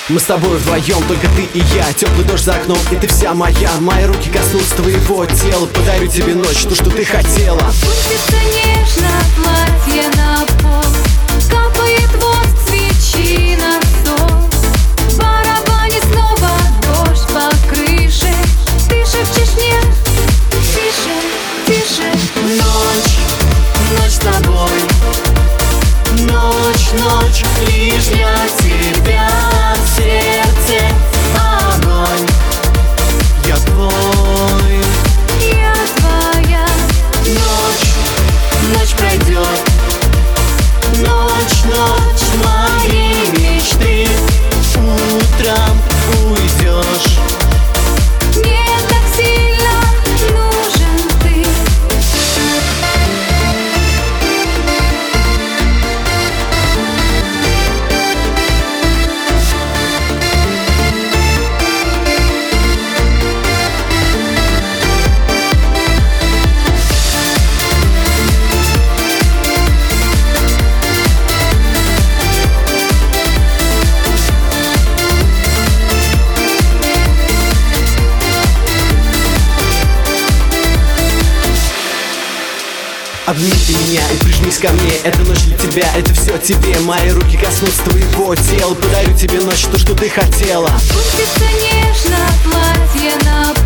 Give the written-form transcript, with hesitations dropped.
Мы с тобой вдвоем, только ты и я. Теплый дождь за окном, и ты вся моя. Мои руки коснутся твоего тела. Подарю тебе ночь, то, что ты хотела. Опустится нежно платье на пол, капает воск свечи на стол. В барабане снова дождь по крыше. Ты шепчешь мне: тише, тише. Ночь, ночь с тобой. Ночь, ночь, лишь для тебя. В сердце огонь. Я твой, Я твоя. ночь, ночь пройдет. Ночь, ночь моей мечты. Утром уйдешь. Мне так сильно нужен ты. Обними ты меня и прижмись ко мне. Это ночь для тебя, это все тебе. Мои руки коснутся твоего тела. Подарю тебе ночь, то, что ты хотела. Опустится нежно платье на